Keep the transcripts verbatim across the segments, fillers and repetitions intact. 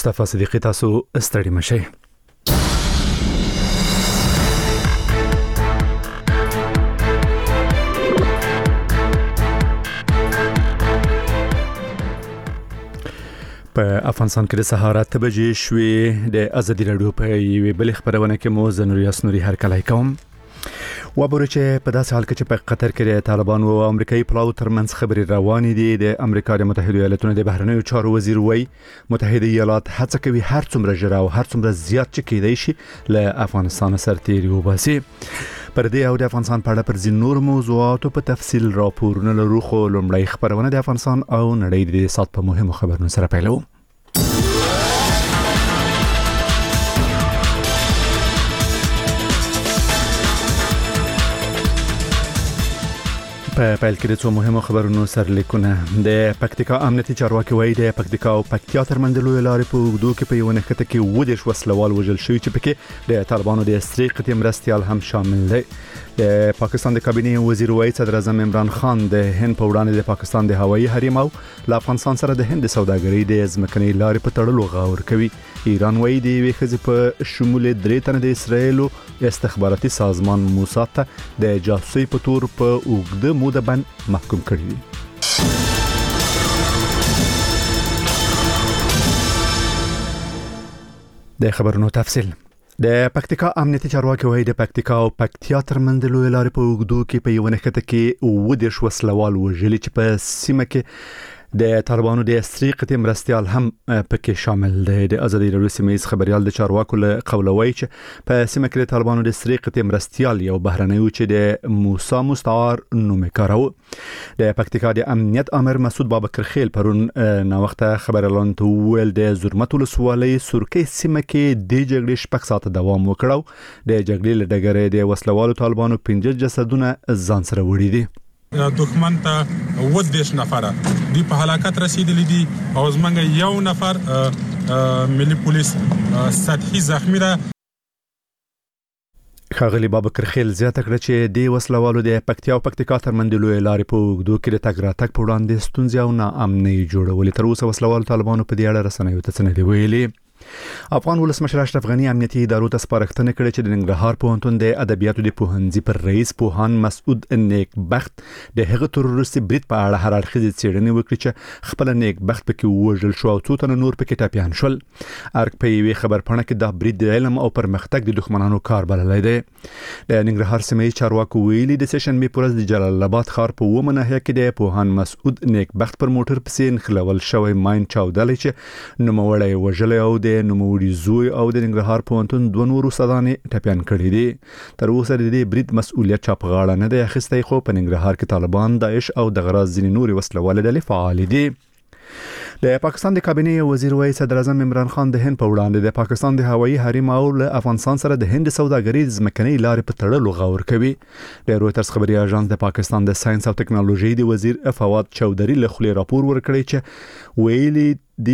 مصطفی صدیقی تاسو ستړي مشئ. په افغانستان کې د سهار اته بجې شوې د ازادي راډیو په یوې بلې خبرونه کې مو زنور یاسنوري هرکلی کوم. وبوري چې په داسې حال کې چې په قطر کې د طالبانو او امریکایي پلاو ترمنځ خبرې روانې دي، د امریکا د متحده ایالاتونو د بهرنیو چارو وزیر وایي متحده ایالات هڅه کوي هر څومره ژر او هر څومره زیات چې کېدای شي له افغانستان سرتیري وباسي. پر دې او د افغانستان په اړه پر ځینو نور موضوعاتو په تفصیل راپورونه لرو، خو لومړی خبرونه د افغانستان او نړۍ د سات په مهمو خبرونو سره پیلو. په پیل کې د څو مهمو خبرونو سرلیکونه. د پکتیکا امنیتي چارواکي وایي د پکتیکا او پکتیا ترمنځ لوی لارې په اوږدو کې په یو نښته کې اووه دېرش وسلوال وژل شوي چې پکې د طالبانو د استري قطعې مرستیال هم شامل دی. د پاکستان د کابینې وزیر وایي صدر اعظم عمران خان د هند په وړاندې د پاکستان د هوایي حریم او له افغانستان سره د هند سوداګرۍ د ځمکنۍ لارې په تړلو غور کوي. ایران وایي د یوې ښځې په شمول درې تنه د اسرایلو استخباراتي سازمان موساد ته د جاسوسۍ په تور په اوږده موده باندې محکوم کړی دي. د خبرونو تفصیل. د پکتیکا امنیتي چارواکي وایي د پکتیکا او پکتیا ترمنځ لوی لارې په اوږدو کې په یو نښته کې اووه دېرش وسلوال وژلي چې په سیمه کې د طالبانو د استري قطعې مرستیال هم پکې شامل دی. د ازادي راډیو سیمه‌ییز خبريال د چارواکو له قوله وایي چې په سیمه کې د طالبانو د استري قطعې مرستیال یو بهرنی و چې د موسی مستعار نوم یې کاراوه. د پکتیکا د امنیت امر مسعود بابکر خیل پرون ناوخته خبريالانو ته وویل د زرمت ولسوالۍ سورکۍ سیمه کې د جګړې شپږ ساعته دوام وکړ. د جګړې له ډګره د وسلوالو طالبانو پنځه جسدونه ځان سره وړي دي. دښمن ته اووه دېرش نفره دی په هلاکت رسیدلی دي او زمونږ یو نفر ملي پولیس سطحي زخمی ده. ښاغلي بابکر خیل زیاته کړه چې د وسلوالو د پکتیا او پکتیکا ترمنځ لوی لارې په اوږدو کې د تګ راتګ په وړاندې ستونزې او ناامنۍ جوړولې. تر اوسه وسلوالو طالبانو په دې اړه رسنیو ته څه نه دي ویلي. افغان ولسمشر اشرف غنی امنیتي ادارو ته سپارښتنه کړې چې د ننګرهار پوهنتون د ادبیاتو د پوهنځي پر رئیس پوهان مسعود نیکبخت د هغه تروریستي برید په اړه هر اړخیزې څېړنې وکړي چې خپل نیکبخت پکې ووژل شو او څو تنه نور پکې ټپیان شول. ارګ په یوې خبرپاڼه کې دا برید د علم او پرمختګ د دښمنانو کار بللی دی. د ننګرهار سیمه‌ییز چارواکو ویلي د سه‌شنبې په ورځ د جلال آباد ښار په اوومه ناحیه کې د پوهان مسعود نیکبخت پر موټر پسې نښلول شوی ماین چاودلی چې نوموړی وژلی او د نوموړي زوی او د ننګرهار پوهنتون دوه نور استادانې ټپیان کړي دي. تر اوسه د دې برید مسؤلیت چا په غاړه نه دی اخیستی، خو په ننګرهار کې طالبان، داعش او د غراض ځینې نورې وسلوالې ډلې فعال دي. د پاکستان د کابینې وزیر وایي صدر اعظم عمران خان د هند په وړاندې د پاکستان د هوایي حریم او له افغانستان سره د هند سوداګرۍ ځمکنۍ لارې په تړلو غور کوي. د رویټرز خبري اژانس د پاکستان د ساينس او ټکنالوژي د وزیر فواد چودھری له خولې راپور ورکړی چې ویلي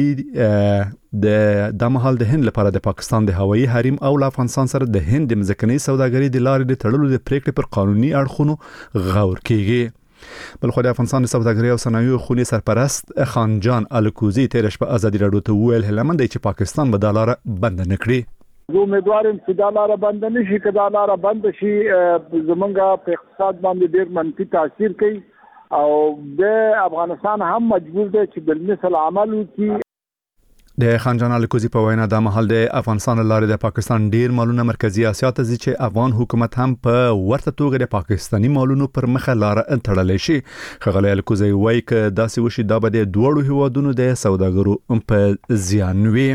د د د مهال د هند لپاره د پاکستان د هوایي حریم او له افغانستان سره د هند د ځمکنۍ سوداګرۍ د لارې د تړلو د پریکړې پر قانوني اړخونو غور کیږي. بلخو د افغانستان د سوداګرۍ او صنایعو خونې سرپرست خانجان الکوزي تیر شپه ازادي راډیو ته وویل هلمند چې پاکستان به دا لاره بند نه کړي. زه امیدوارم چې دا لاره بند نه شي. که دا لاره بند شي زمونږ په اقتصاد باندې ډېر منفي تاثیر کوي او د افغانستان هم مجبور دی چې بالمثل عمل وکړي. د خانجان الکوزي په وینا د محل د افغانستان لارې د پاکستان ډیر مالونه مرکزی اسیا ته ځي چې افغان حکومت هم په ورته توګه د پاکستاني مالونو پر مخه لار تړلې شي. ښاغلی الکوزي وایي چې داسې وشي دا به د دوړو هیوادونو د سوداګرو په زیان وي.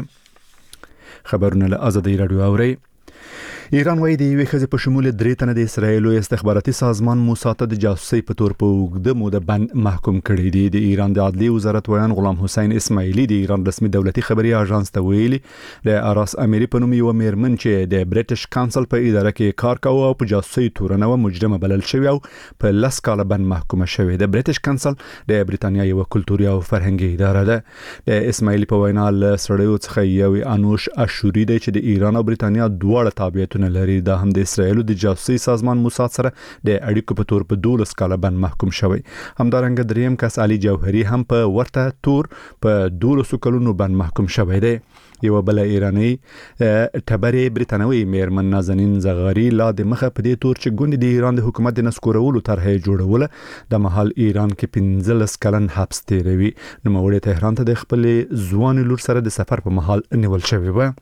خبرونه له ازادي راډیو اوري. ایران وایي د یوې ښځې په شمول درې تنه د اسرایلو استخباراتي سازمان موساد ته د جاسوسۍ په تور په اوږده موده بند محکوم کړي دي. د ایران د عدلي وزارت ویان غلام حسین اسماعیلي د ایران رسمي دولتي خبري اژانس ته ویلي د اراس اميري په نوم یو میرمن چې د بریټیش کانسل په اداره کې کار کاوه او په جاسوسۍ تورنه و مجرمه بلل شوی او په لس کاله بند محکومه شوی. د بریټیش کانسل د بریتانیا یو کلتوري او فرهنګي اداره ده. د اسماعیلي په وینا له سړیو څخه یو انوش اشوري دی چې د ایران او بریتانیا دواړه تابعیتونه لري. دا هم د اسرایلو د جاسوسۍ سازمان موساد سره د اړیکو په تور په دولس کاله بند محکوم شوی. همدارنګه دریم کس علي جوهري هم په ورته تور په دولس کلونو بند محکوم شوی دی. یو بل ایرانی ټبرې برتانوي میرمن نازنین زغاری لا د مخه په دې تور چې ګوند د ایران د حکومت د نسکورولو طرحه جوړوله د محل ایران کې پنځلس کلن حبس تیروي. نو موري تهران ته د خپل ځوان لور سره د سفر په محل نیول شوی و.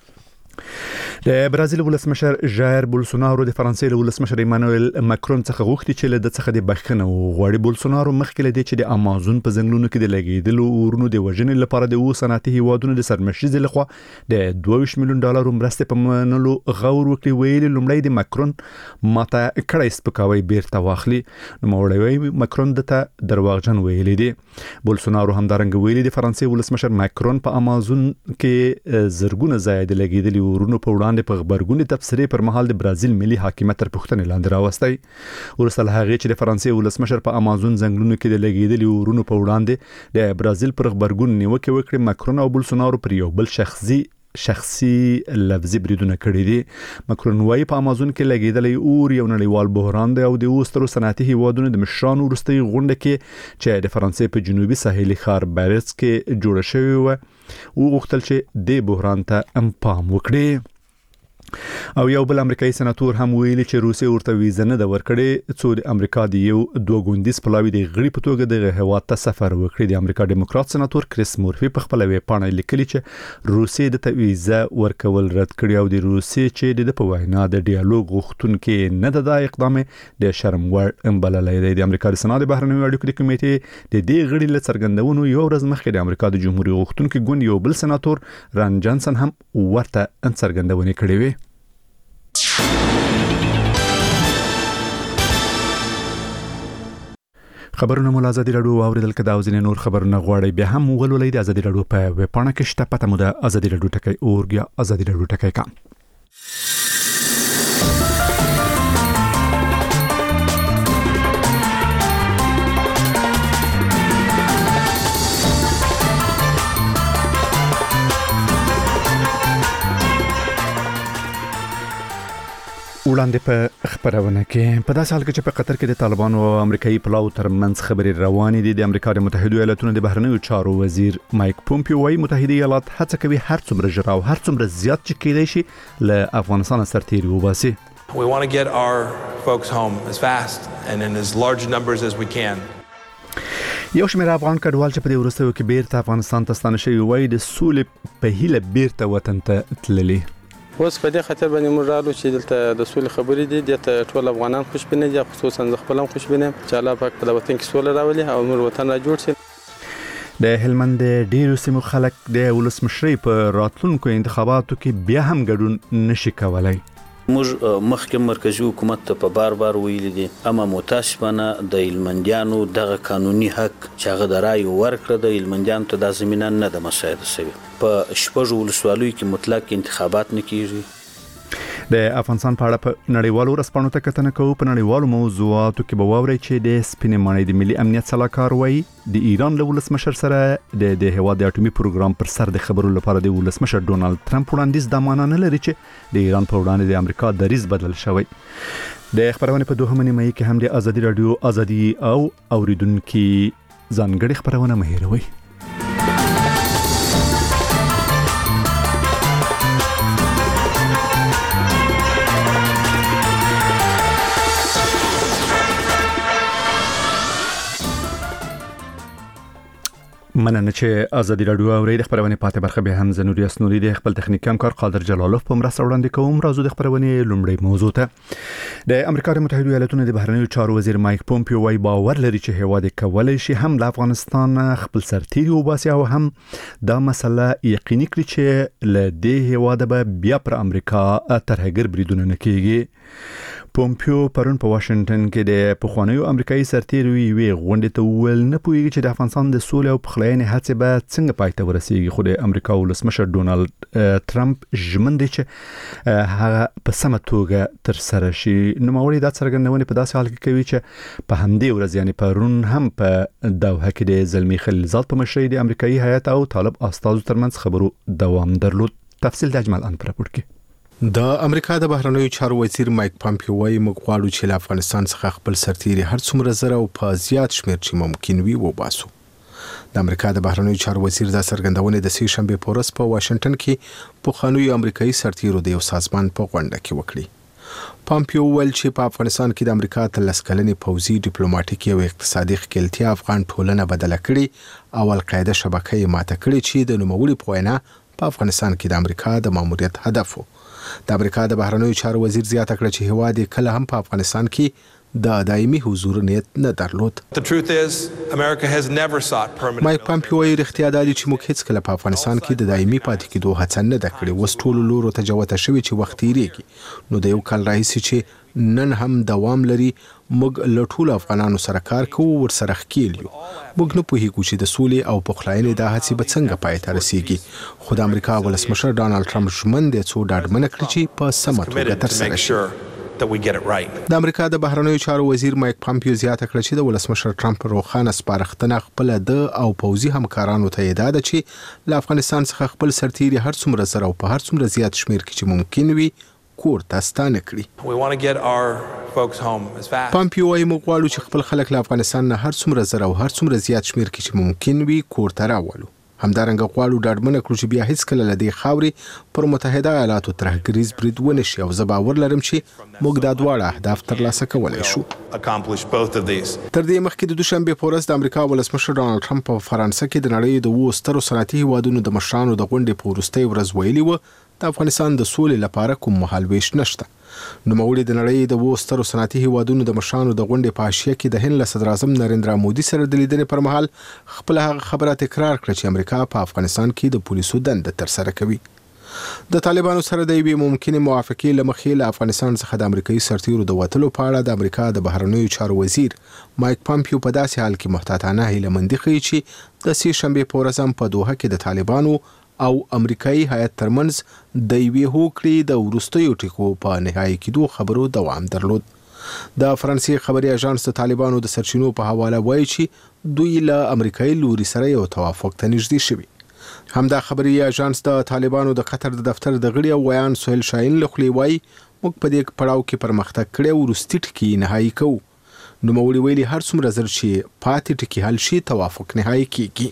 د برازیل ولسمشر ژایر بولسونارو د فرانسې له ولسمشر ایمانوئل ماکرون څخه غوښتي چې له د څخه د بخښنه وغواړي. بولسونارو مخکې لدی چې د امازون په ځنګلونو کې د لګیدلو اورونو د وژنې لپاره د وو صنعتي هیوادونو د سرمشيزې لخوا د دوه ویشت میلیون ډالر مرستې په منلو غور وکړي. ویلي لومړی د ماکرون ماته کړای سپکاوي بیرته واخلي. نو موړوي ماکرون دته درواغجن ویلي دي. بولسونارو همدارنګ ویلي د فرانسې ولسمشر ماکرون په امازون کې زرګونه ځای د لګیدلو اورونو په وړاندې په خبرګونې تبصرې پر مهال د برازیل ملي حاکمیت تر پوښتنې لاندې راوستي. ورسره هغه چې د فرانسې ولسمشر په امازون ځنګلونو کې د لګیدلو اورونو په وړاندې د برازیل پر خبرګون نیوکه وکړي. ماکرون او بولسونارو پر یو بل شخصي شخصي لفظي بریدونه کړی دي. ماکرون وايي په امازون کې لګیدلې اور یو نړیوال بحران دی او د اوسترو صنعتي هیوادونو د مشرانو وروستي غونډه کې چې د فرانسې په جنوبي ساحلي ښار بارز کې جوړه شوې و او غوښتل چې د بحران ته ام پام وکړي. او یو بل امریکایي سناتور هم ویلي چې روسي ورته ویزه نه د ورکړې څو د امریکا د یو دوه ګوندیز پلاوی د غړي په توګه د هیواد ته سفر وکړي. د امریکا ډیموکرات سناتور کریس مورفي په خپل ویب پاڼه لیکلي چې روسي د ویزه ورکول رد کړي او د روسي چې د په وینا د ډیالوګ غوښتونکو نه د اقدام د شرم وړ بللای دی. د امریکا د سنات بهرنیو اړیکو د کمیټې د دې غړي له څرګندونو یو ورځ مخکې د امریکا د جمهوریت غوښتونکو ګوند یو بل سناتور ران جانسن هم ورته څرګندونه کړې وي. خبرونه مو ازادي راډیو اوریدل کدا او ځینې نور خبرونه غواړي بیا هم ولولئ د ازادي راډیو په ویب پاڼه کې شته پته مو د ازادي راډیو ټکی اورګ یا ازادي راډیو ټکی کام. وړاندې په خبرونه کې په داسې حال کې چې په قطر کې د طالبانو او امریکایي پلاو ترمنځ خبرې روانې دي. د امریکا د متحده ایالاتونو د بهرنیو چارو وزیر مایک پومپیو وايي متحده ایالات هڅه کوي هر څومره ژر او هر څومره زیات چې کېدای شي له افغانستان سرتیري وباسي. We want to get our folks home as fast and in as large numbers as we can. یو شمېر افغان کډوال چې په دې وروستیو کې بیرته افغانستان ته ستانه شوي وایي د سولې په هیله بیرته وطن ته تللي. اوس په دې خاطر باندې موږ رالو چې دلته د سولې خبرې دي د ټول افغانان خوشبینه دي خصوصا زه خپل هم خوشبینه چې الله پاک په وطن کې سوله راولي او موږ وطن را جوړ شي. د هلمند ډیرو سیمو خلک د ولسمشرۍ په راتلونکو انتخاباتو کې بیا هم ګډون نشي کولای. موږ مخکې مرکزی حکومت ته په بار بار ویلي دي اما متاسفانه د هلمندیانو دغه قانوني حق چې هغه د رای ورکړه د هلمندیانو ته د زمينه نه د مساعده شوی. په شپږ ولسوالیو کې مطلق انتخابات نه کیږي. د افغانستان په اړه په نړیوالو رسپانو ته کتنه کوو. په نړیوالو موضوعاتو کې به واورئ چې د سپینې ماڼۍ د ملي امنیت صلاحکار وایي د ایران له ولسمشر سره د د هیواد د اټومي پروګرام پر سر د خبرو لپاره د ولسمشر ډونالد ټرمپ وړاندیز د معنا نه لري چې د ایران په وړاندې د امریکا دریځ بدل شوی. د خبرونه په دوهمه نیمه کې هم د ازادي رادیو ازادي او اوریدونکو ځانګړي خبرونه مهیروي. مننه چې ازادي رادیو اورید خبرونه پاتې برخه به هم زنوري اسنوري د خپل تخنیکی همکار قادر جلالوف په مرسته وړاندې کوم. راځو د خبرونه لومړی موضوع ته. د امریکا د متحده ایالاتونو د بهرنیو چارو وزیر مایک پومپیو وايي باور لري چې هیواد کولای شي هم د افغانستان خپل سرتیري وباسي او هم دا مسله یقیني کړي چې له دې هیواد به بیا پر امریکا ترهګر بریدونه نه کیږي. پومپیو پرون په واشنگټن کې د پخوانیو امریکایي سرتیرو وی غونډه ته ویل نه پوهیږي چې د افغانستان د سولې او پخلاینې هڅې به څنګه پای ته ورسیږي. خو د امریکا ولسمشر ډونالد ټرمپ ژمن دی چې هغه په سمه توګه تر سره شي. نو موري دا څرګندونه په داسې حال کې کوي چې په همدې ورځ یعنی پرون هم په دوحه کې د زلمی خلیلزاد په مشرۍ د امریکایي هیئت او طالب استازو ترمنځ خبرو دوام درلود. تفصیل د اجمل ان پر راپور کې. د امریکا د بهرنیو چارو وزیر مایک پامپیو وايي موږ غواړو چې له افغانستان څخه خپل سرتیري هر څومره زره او په زیات شمېر چې ممکن وي وباسو. د امریکا د بهرنیو چارو وزیر د څرګندونې د سې شنبې په ورځ په واشنگټن کې پخوانیو امریکایي سرتیرو د یو سازمان په غونډه کې وکړي. پامپیو ویل چې په افغانستان کې د امریکا تلس کلنې پوځي ډیپلوماټیکي او اقتصادي ښکېلتیا افغان ټولنه بدله کړي او القاعده شبکه یې ماته کړې چې د نوموړي په وینا په افغانستان کې د امریکا د ماموریت هدف و. د امریکا د بهرنیو چارو وزیر زیاته کړه چې هیواد یې کله هم په افغانستان کې د دایمي حضور نیت نه درلود. مایک پامپیو یې رښتیا دا دی چې موږ هیڅ کله په افغانستان کې د دایمي پاتې کېدو هڅه نه ده کړې. اوس ټولو لورو ته جوته شوې چې وخت تېرېږي. نو د یو کال راهیسې چې نن هم دوام لري موږ له ټولو افغانانو سره کار کوو، ورسره ښکېل یو. موږ نه پوهېږو چې د سولې او پخلاینې دا هڅې به څنګه پای ته رسېږي، خو د امریکا ولسمشر ډانلډ ټرمپ ژمن دی څو ډاډمنه کړي چې په سمه توګه ترسره شي. د امریکا د بهرنیو چارو وزیر مایک پامپیو زیاته کړه چې د ولسمشر ټرمپ روښانه سپارښتنه خپل د او پوځي همکارانو ته یې ده چې له افغانستان څخه خپل سرتیري هر څومره زر او په هر څومره زیات شمیر کې چې ممکن وي کور ته ستانه کړي. پامپیو وايي موږ غواړو چې خپل خلک له افغانستان نه هر څومره زر او هر څومره زیات شمیر کې چې ممکن وي کور ته راولو. همدارنګه غواړو ډاډمنه کړو چې بیا هیڅ کله له دې خاورې پر متحده ایالاتو ترهګریز برید ونه شي او زه باور لرم چې موږ دا دواړه اهداف ترلاسه کولی شو. تر دې مخکې د دوشنبې په ورځ د امریکا ولسمشر ډانلډ ټرمپ په فرانسه کې د نړۍ د اوو سترو صنعتي هیوادونو د مشرانو د غونډې په وروستۍ ورځ ویلي و د افغانستان د سولې لپاره کوم مهالویش نشته. نوموړي د نړۍ د اوو سترو صنعتي هیوادونو د مشرانو د غونډې په حاشیه کې د هند له صدر اعظم نریندرا مودي سره د لیدنې پر مهال خپل هغه خبره تکرار کړه چې امریکا په افغانستان کې د پولیسو دنده ترسره کوي. د طالبانو سره د یوې ممکنه موافقې له مخې له افغانستان څخه د امریکایي سرتیرو د وتلو په اړه د امریکا د بهرنیو چارو وزیر مایک پامپیو په داسې حال کې محتاطانه هیله‌مندي ښیي چې د سې شنبې په ورځ هم په دوحه کې د طالبانو او امریکایي هیات ترمنځ د یوې هوکړې د وروستیو ټکو په نهایي کېدو خبرو دوام درلود. د فرانسې خبري اژانس د طالبانو د سرچینو په حواله وایي چې دوی له امریکایي لوري سره یو توافق ته نږدې شوي. همدا خبري اژانس د طالبانو د قطر د دفتر د غړي او ویان سهیل شاهین له خولې وایي موږ په دې پړاو کې پرمختګ کړی او وروستي ټکي نهایي کوو. نوموړي ویلي هر څومره زر چې پاتې ټکي حل شي توافق نهایي کیږي.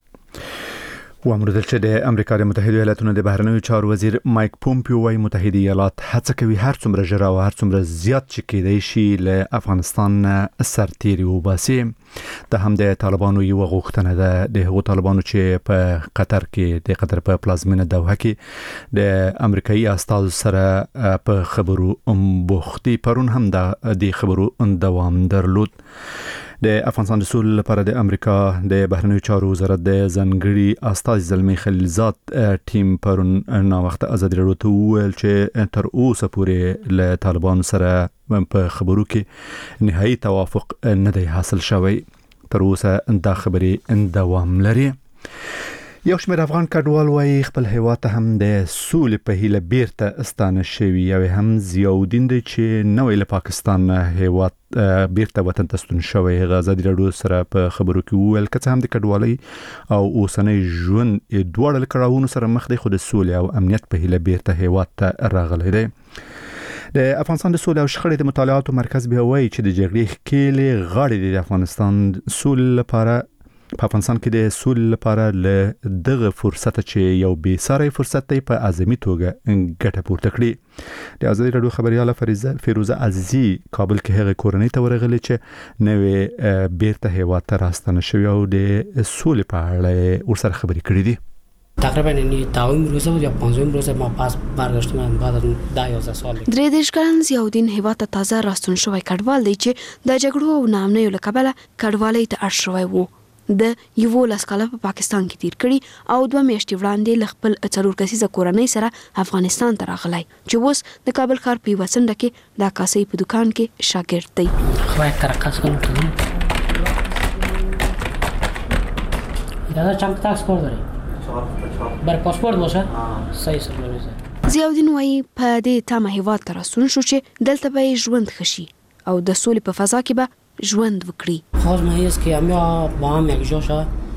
وامردل چې د امریکا د متحده ایالاتونو د بهرنیو چارو وزیر مایک پومپیو وايي متحده ایالات هڅه کوي هر څومره ژر او هر څومره زیات چې کېدای شي له افغانستان سرتیري وباسي. د هم د طالبانو یو غوښتنه ده د هغو طالبانو چې په قطر کې د قطر په پلازمینه دوحه کې د امریکایي استازو سره په خبرو بوختي پرون هم د خبرو دوام درلود. د افغانستان د سولې لپاره د امریکا د بهرنیو چارو وزارت د ځانګړي استازي زلمی خلیلزاد ټیم پرون نا وخت ازادي راډیو ته وویل چې تر اوسه پورې له طالبانو سره په خبرو کې نهایي توافق نه دی حاصل شوی. تر اوسه دا خبرې دوام لري. یو شمېر افغان کډوال وايي خپل هیواد ته هم د سولې په هیله بیرته ستانه شوي. یو هم ضیاءالدین دی چې نوې له پاکستان هیواد بیرته وطن ته ستون شوی. هغه ازادي راډیو سره په خبرو کې وویل که څه هم د کډوالۍ او اوسنۍ ژوند دواړه له کړاوونو سره مخ دی خو د سولې او امنیت په هیله بیرته هیواد ته راغلی دی. د افغانستان د سولې او شخړې د مطالعاتو مرکز بیا وایي چې د جګړې ښکېلې غاړې د افغانستان سولې لپاره په افغانستان کې د سولې لپاره له دغه فرصت چې یو بې ساري فرصت دی په اعظمي توګه ګټه پورته کړي. د ازادي راډیو خبرياله فریضه فیروزه عزیزی کابل کې هغه کورنۍ ته ورغلې چې نوې بیرته هیواد ته راستنه شوی او د سولې په اړه ورسره خبرې کړې دي. تقریبا یعنی تاویم روزه بود یا پانزویم روزه ما پاس برگشتم بعد از ده یازده سال. درې دېرش کلن ضیاءالدین هیواد ته تازه راستون شوی کډوال دی چې د جګړو او ناامنیو له کبله کډوالۍ ته اړ شوی و. د یوولس کاله په پاکستان کې تیر کړي او دوه میاشتې وړاندې له خپل څلور کسیزه کورنۍ سره افغانستان ته راغلی چې اوس د کابل ښار په یوه څنډه کې د عکاسۍ په دکان کې شاګرد دی. خواهی ترقص کنم کنم دادا چند تاکس کار داری؟ برای پاسپورت باشه؟ صحیح سر ضیاءالدین وایي په دې تمه هیواد ته راستون شو چې دلته به یې ژوند ښه شي او د سولې په فضا کې به ژوند وکړي. خواست من است که همه با هم یک جا شد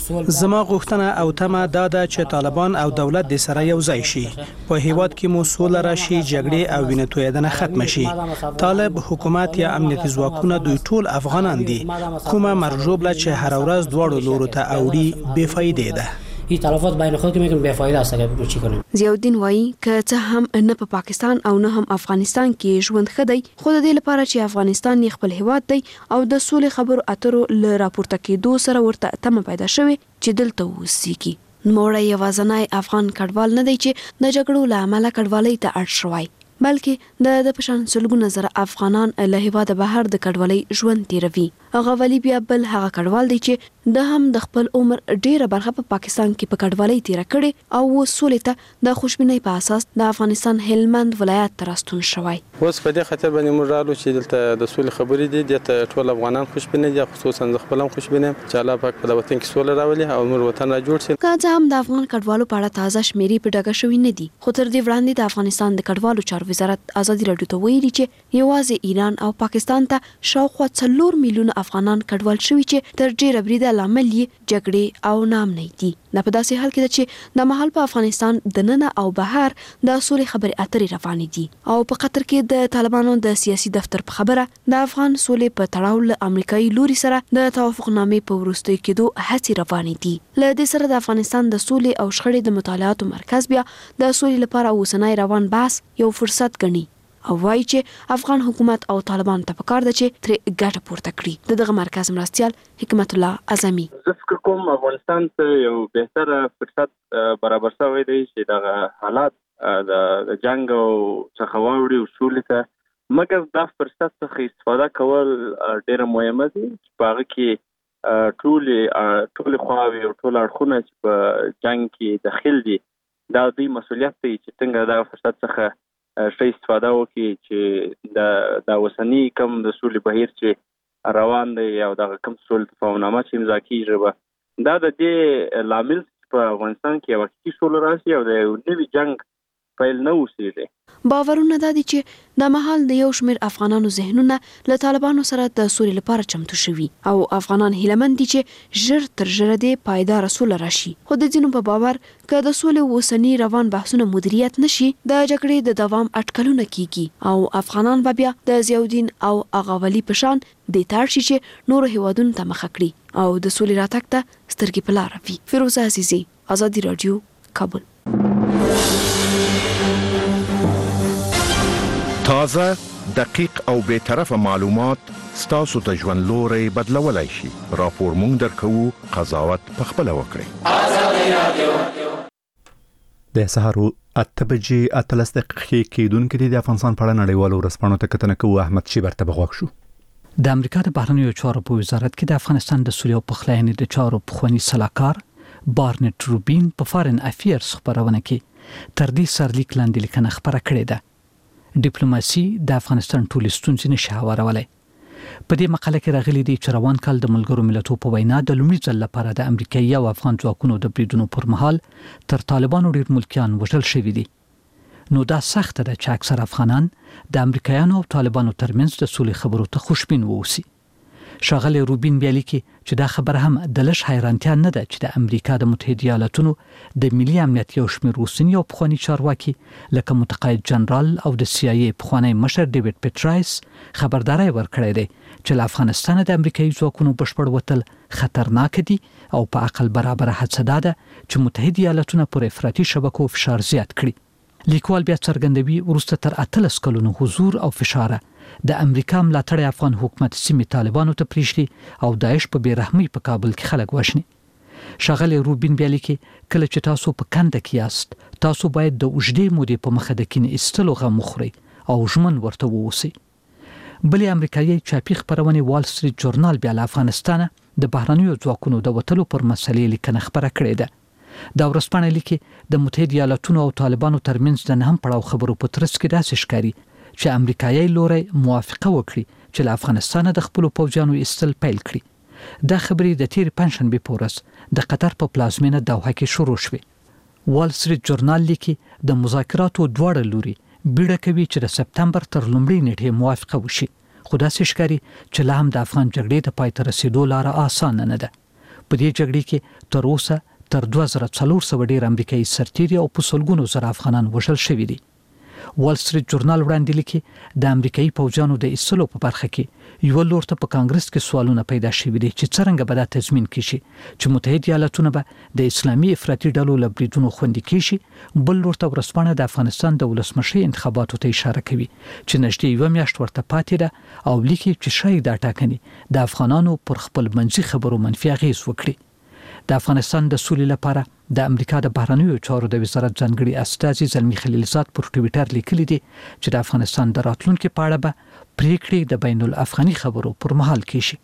زما غوښتنه او تمه دا ده چې طالبان او دولت د سره یو ځای شي، په هیواد کې مو سوله راشي، جګړې او وینې تویېدنه ختم شي. طالب حکومت یا امنیتي ځواکونه دوی ټول افغانان دي. کومه مرجوبله چې هر ورځ دواړو لورو ته اوړي بې فایدې ده. این تلفات بین خودتون میگن بی‌فایده است اگه چی کنیم. ضیاءالدین وایي که څه هم نه په پاکستان او نه هم افغانستان کې ژوند ښه دی، خو د دې لپاره چې افغانستان یې خپل هیواد دی او د سولې خبرو اترو له راپورته کېدو سره ورته تمه پیدا شوې چې دلته اوسېږي. نوموړی یوازینی افغان کډوال نه دی چې د جګړو له امله کډوالۍ ته اړ شوی، بلکې د د پشان سلګونه زره افغانان له هیواده بهر د کډوالۍ ژوند تیروي. هغه ولی بیا بل هغه کډوال دی چې د هم د خپل عمر ډیره برخه په پاکستان کې په کډوالۍ تیر کړي او سولې ته د خوشبینۍ په اساس د افغانستان هلمند ولایت ته راستون شوی. اوس په دې خاطر باندې موږ رالو چې دلته د سولې خبرې دي، د ټول افغانان خوشبینه دي، خصوصا د خپل هم خوشبینه چې الله پاک په وطن کې سولې راولي او موږ وطن را جوړ شي. که هم د افغان کډوالو په اړه تازه شمیرې په ډاګه شوې نه دي، خو تر دې وړاندې د افغانستان د کډوالو چارو وزارت ازادي راډیو ته ویلي چې یوازې ایران او پاکستان ته شاوخوا څلور میلیونه افغانان کډوال شوي چې تر ډیره بریده لامل یې جګړې او ناامنۍ دي. دا په داسې حال کې ده چې د مهال په افغانستان د ننه او بهر د سولې خبرې اترې روانې دي او په قطر کې د طالبانو د سیاسي دفتر په خبره د افغان سولې په تړاو له امریکایي لوري سره د توافقنامې په وروستیو کېدو هڅې روانې دي. له دې سره د افغانستان د سولې او شخړې د مطالعاتو مرکز بیا د سولې لپاره اوسنی روان بحث یو فرصت ګڼي او وایي چې افغان حکومت او طالبان ته پکار ده چې ترې ګټه پورته کړي. د دغه مرکز مرستیال حکمت الله اعظمي: زه فکر کوم افغانستان ته یو بهتره فرصت برابر شوی دی چې دغه حالات د جنگ او څخه واوړي او سولې ته، مګر دا فرصت څخه استفاده کول ډیره مهمه دي چې په هغه کې ټولې ټولې خواوې او ټول اړخونه چې په جنگ کې داخل دي دا دوی مسؤلیت دی چې څنګه دا فرصت څخه ښه استفاده وکړي چې د د اوسني کم د سولې بهیر چې روان دی او دغه کم سولې تفاهمنامه چې امضا کېږي دا د دې لامل په افغانستان کې یو حقیقي سوله راشي او د یو نوي جنګ پیل نه اوسېږي. باورونه دا دي چې د مهال د یو شمېر افغانانو ذهنونه له طالبانو سره د سولې لپاره چمتو شوي او افغانان هیلهمند دي چې ژر تر ژره دې پایداره سوله راشي. خو د ځینو په باور که د سولې اوسني روان بحثونه مدیریت نشي، د جګړې د دوام اټکلونه کیږي او افغانان به بیا د ضیاءالدین او اغا ولی په شان د تاړ شي چې نور هیوادونو ته مخه کړي او د سولې راتګ ته سترګې په لاره وي. فیروزه عزیزي، ازادي راډیو، کابل. تازه، دقیق او بے طرفه معلومات ستاسو ته ژوند لوري بدلولای شي. راپور مونږ درکو، قضاوت پخپله وکړئ. ازادي راډیو. د سهار اته بجې اتلس دقیقې کېدونکې دي. د افغانستان په اړه نړیوالو ورځپاڼو ته کتنه کوو. احمد شیبر ته بغوښ شو. د امریکا د بهرنیو چارو په وزارت کې د افغانستان د سولې او پخلاینې د چارو پخوانی سلاکار بارنټ روبین په فارن افیرز خبرونه کې تر دې سرلیک لاندې لیکنه خبره کړې ده. ډیپلوماسي د افغانستان ټولې ستونزې نشي هوارولای. په دې مقاله کې راغلي دي چې روان کال د ملګرو ملتونو په وینا د لومړي ځل لپاره د امریکایي او افغان ځواکونو د بریدونو پر مهال تر طالبانو ډیر ملکیان وژل شوي دي. نو دا سخت ده چې اکثر افغانان د امریکایانو او طالبانو ترمنځ د سولې خبرو ته خوشبین ووسی. شاغلی روبین بیا لیکي چې دا خبر هم د لږ حیرانتیا نه ده چې د امریکا د متحده ایالاتونو د ملي امنیت یو شمېر اوسني او پخواني چارواکي لکه متقاعد جنرال او د سی آی ای پخوانی مشر ډیوډ پیټرایس خبرداري ورکړې ده چې له افغانستان د امریکایي ځواکونو بشپړ وتل خطرناک دي او په عقل برابر هڅه ده چې متحده ایالاتونه پر افراطي شبکو فشار زیات کړي. لیکوال بیا څرګندوي وروسته تر اتلس کلونو حضور او فشار د امریکا ملاتړ افغان حکومت سیمې طالبانو ته پریږدي او داعش په بیرحمۍ په کابل کې خلک وژني. شاغلی روبین بیا لیکي کله چې تاسو په کنده کې یاست، تاسو باید د اوږدې مودې په مخه د کینې ایستلو غم وخورئ او ژمن ورته واوسئ. بلې امریکایي چاپي خبرونه وال سټریټ جورنال بیا له افغانستانه د بهرنیو ځواکونو د وتلو پر مسلې لیکنه خبره کړې ده. دا ورځپاڼه لیکي د متحده ایالاتونو او طالبانو ترمنځ د نهم پړاو خبرو په ترڅ کې داسې ښکاري چې امریکایي لوري موافقه وکړي چې له افغانستانه د خپل پوځیانو ایستل پیل کړي. دا خبرې د تیر پنځشنبه په ورځ د قطر په پلازمینه دوحه کې شروع شوې. وال سټریټ جورنال لیکي د مذاکراتو دواړه لوري بیړه کوي چې د سپتمبر تر لومړۍ نیټې موافقه وشي، خو داسې ښکاري چې لا هم د افغان جګړې د پای ته رسیدو لاره اسانه نه ده. په دې جګړې کې تر اوسه تر دوه زره څلور سوه ډیر امریکایي سرتیري او په سلګونو زره افغانان وژل شوي دي. وال سټریټ ژورنال وړاندې لیکي د امریکایي پوځیانو د ایستلو په برخه کې یو لور ته په کانګرس کې سوالونه پیدا شوي دي چې څرنګه به دا تضمین کړي چې متحده ایالاتونه به د اسلامي افراطي ډلو له بریدونو خوندي کړي. بل لور ته ورسپانه د افغانستان د ولسمشي انتخاباتو ته اشاره کوي چې نږدې یوه میاشت ورته پاتې ده او لیکي چې شاید دا ټاکنې د افغانانو پر خپل منځي خبرو منفي اغیز وکړي. د افغانستان د سولې لپاره د امریکا د بهرنیو چارو د وزارت ځانګړي استازي زلمی خلیلزاد پر ټویټر لیکلي دي چې د افغانستان د راتلونکو په اړه به پریکړې د بین الافغاني خبرو پر مهال کیږي.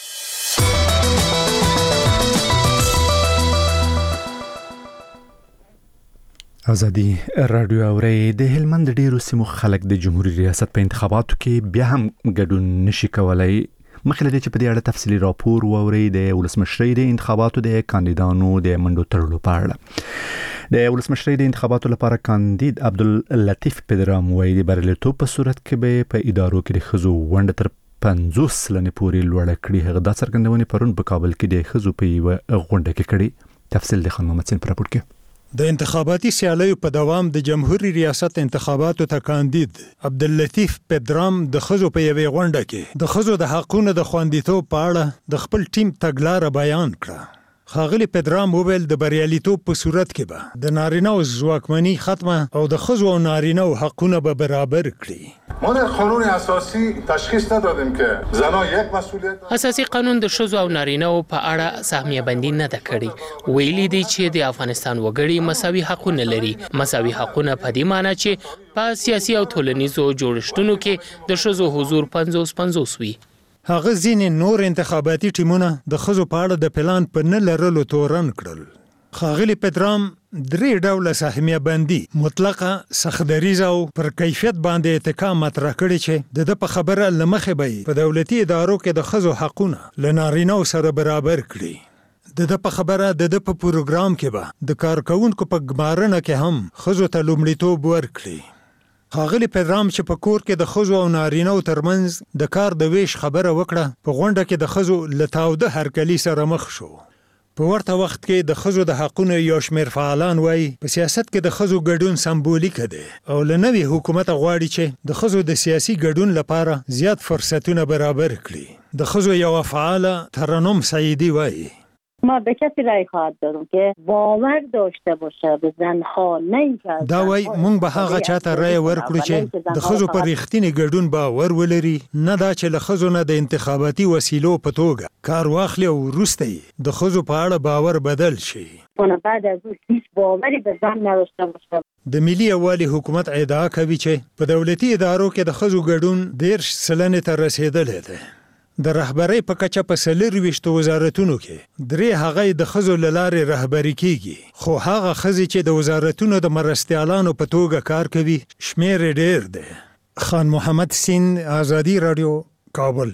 ازادي رادیو اوري د هلمند ډیرو سیمو خلک د جمهوریت ریاست په انتخاباتو کې بیا هم ګډون نشي کولای. مخکې له دې چې په دې اړه تفصیلي راپور واوري د ولسمشرۍ د انتخاباتو د کاندیدانو د منډو تړلو په اړه. د ولسمشرۍ د انتخاباتو لپاره کاندید عبداللطیف پدرام وایي د بریالیتوب په صورت کې به په ادارو کې د ښځو ونډه تر پنځوس سلنې پورې لوړه کړي. هغه دا څرګندونې پرون په کابل کې د ښځو په یوه غونډه کې کړې. تفصیل د خان محمد سین په راپور کې. د انتخاباتي سیالیو په دوام د جمهوریت ریاست انتخاباتو ته کاندید عبداللطیف پدرام د ښځو په یوې غونډه کې د ښځو د حقونو د خوندیتوب په اړه د خپل ټیم تګلاره بیان کړه. ښاغلي پدرام وویل د بریالیتوب په صورت کې به د نارینه‌و ځواکمني ختمه او د ښځو او نارینه‌و حقونه به برابر کړي. ما در قانون اساسی تشخیص ندادیم که زنان یک مسئولیت اساسی قانون د ښځو او نارینه‌و په اړه سهمیه بندي نه ده کړې. ویلي دی چې د افغانستان وګړي مساوي حقونه لري. مساوي حقونه په دې معنی چې په سیاسي او ټولنیزو جوړښتونو کې د ښځو حضور پنځوس پنځوس وي. هغه ځینې نور انتخاباتي ټیمونه د ښځو په اړه د پلان په نه لرلو تورن کړل. ښاغلي پدرام درې ډوله سهمیه بندي مطلقه سختدریز او پر کیفیت باندې اتکا مطرح کړي چې د ده په خبره له مخې به په دولتي ادارو کې د ښځو حقونه له نارینه‌و سره برابر کړي. د ده په خبره د ده په پروګرام کې به د کارکوونکو په ګمارنه کې هم ښځو ته لومړیتوب ورکړي. ښاغلي پدرام چې په کور کې د ښځو او نارینه‌و ترمنځ د کار د ویش خبره وکړه په غونډه کې د ښځو له تاوده هرکلي سره مخ شو. په ورته وخت کې د ښځو د حقونو یو شمېر فعالان وایي په سیاست کې د ښځو ګډون سمبولیکه دی او له نوي حکومت غواړي چې د ښځو د سیاسي ګډون لپاره زیات فرصتونه برابر کړي. د ښځو یو فعاله ترنم سعیدی وایي ما به کسی رای خواهد دارم که باور داشته باشه به زنها نه اینکه دا وای مونږ به هغه چاته رای ورکړو چې د ښځو پر رښتینی ګډون باور ولري، نه دا چې له ښځو نه د انتخاباتي وسیلو په توګه کار واخلي او وروسته د ښځو په اړه باور بدل شي. بعد از اون هیچ باوری به زن نداشته باشه. د ملي یووالي حکومت ادعا کوي چې په دولتي ادارو کې د ښځو ګډون دېرش سلنې ته رسیدلی دی. د رهبرۍ په کچه په څلرویشتو وزارتونو کې درې هغه د ښځو له لارې رهبري کیږي، خو هغه ښځې چې د وزارتونو د مرستیالانو په توګه کار کوي شمیر ډیر دی. خان محمد سین، آزادي رادیو، کابل.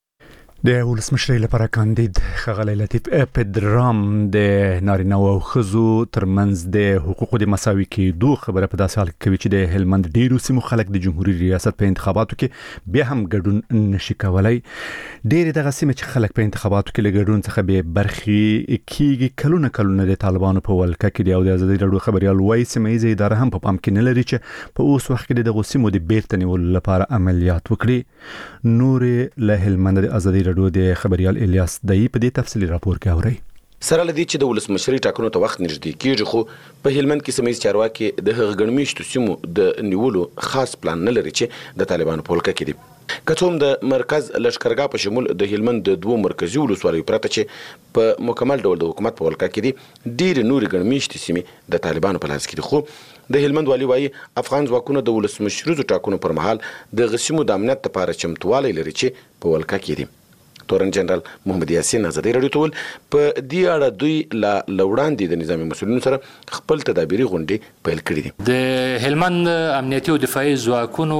د ولسمشرۍ لپاره کاندید ښاغلی لطیف پدرام د نارینه او ښځو ترمنځ د حقوقو د مساوي کېدو خبره په داسې حال کې کوي چې د هلمند ډیرو سیمو خلک د جمهوریت ریاست په انتخاباتو کې بیا هم ګډون نشي کولی. ډېرې دغه سیمې چې خلک په انتخاباتو کې له ګډون څخه بې برخې کېږي کلونه کلونه د طالبانو په ولکه کې دي او د ازادي راډیو خبریال وایي سیمه ییزه اداره هم په پام کې نه لري چې په اوس وخت کې د دغو سیمو د بیرته نیولو لپاره عملیات وکړي. نورې له هلمند د ازادي د خبریال الیاس دای په دې تفصیلی راپور کې اوري. سره لدی چې د ولسمشرۍ ټاکنو ته وخت نږدې کیږي، خو په هلمند کې سیمه ییز چارواکي د هغه ګڼمیشتو سیمو د نیولو خاص پلان نه لري چې د طالبانو په ولکه کې دي. که څوم د مرکز لشکرګاه په شمول د هلمند د دوه مرکزي ولسوالیو پرته چې په مکمل ډول د حکومت په ولکه کې دي، ډېرې نورې ګڼمیشتې سیمې د طالبانو په لاس کې دي. خو د هلمند والي وایي افغان ځواکونه د ولسمشریزو ټاکنو پر مهال د هغه سیمو د امنیت لپاره چمتوالی لري چې په ولکه کې دي. تورن جنرال محمد یاسین ازادي راډیو ته ویل په دې اړه دوی لا لوړاندې د نظامی مسؤلینو سره خپل تدابیري غونډې پیل کړې دي. د هلمند امنیتي او دفاعي ځواکونو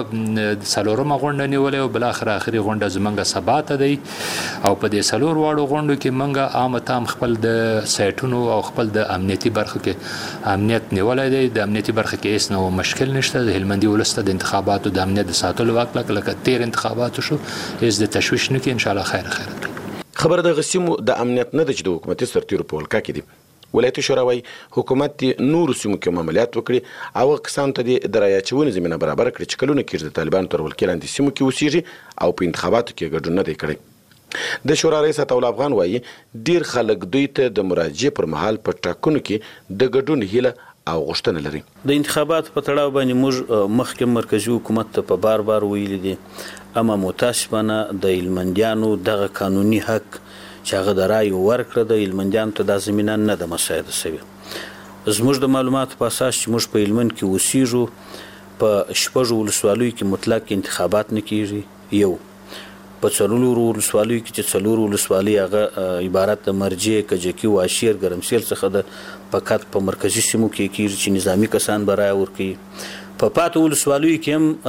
څلورمه غونډه نیولې او بل اخر اخري غونډه زمونږ سبا ته دی او په دې څلور واړو غونډو کې مونږ عامه تام خپل د سایټونو او خپل د امنیتي برخه کې امنیت نیولې دی. د امنیتي برخه کې هیڅ نو مشکل نشته. د هلمندي ولسته د انتخاباتو د امنیت د ساتلو واک لکه تیر انتخاباتو شو هیڅ د تشویش نه کې ان شاء الله خیر خیر. خبر د غسیمو د امنیت نه د چې د حکومتي سرتیرو په ولکه کې دي. ولایتي شورا وايي حکومت دې نورو سیمو کې عملیات وکړي او کسانو ته د رایې اچونې زمینه برابر کړي چې کلونه کېږي د طالبانو تر ولکې لاندې سیمو کې اوسېږي او په انتخاباتو کې ګډون نه دی کړی. د شورا رئیس عطاءالله افغان وايي ډیر خلک دوی ته د مراجعې پر مهال په ټاکنو کې د ګډون هیله او غوښتنه لري. د انتخاباتو په تړاو باندې موږ مخکې مرکزي حکومت ته په بار بار ویلي دي، اما متاسفانه د هلمندیانو دغه قانوني حق چې هغه د رایې ورکړه د هلمندیانو ته دا زمینه نه ده مساعده شوې. زموږ د معلوماتو په اساس چې موږ په هلمند کې اوسېږو، په شپږو ولسوالیو کې مطلق انتخابات نه کېږي. یو په څلورو ولسوالیو کې چې څلور ولسوالۍ هغه عبارت د مرجې، کجکي، واشیر، ګرمسیر څخه ده، فقط په مرکزي سیمو کې کېږي چې نظامي کسان به رایه ورکوي. په پاتو ولسوالیو کې هم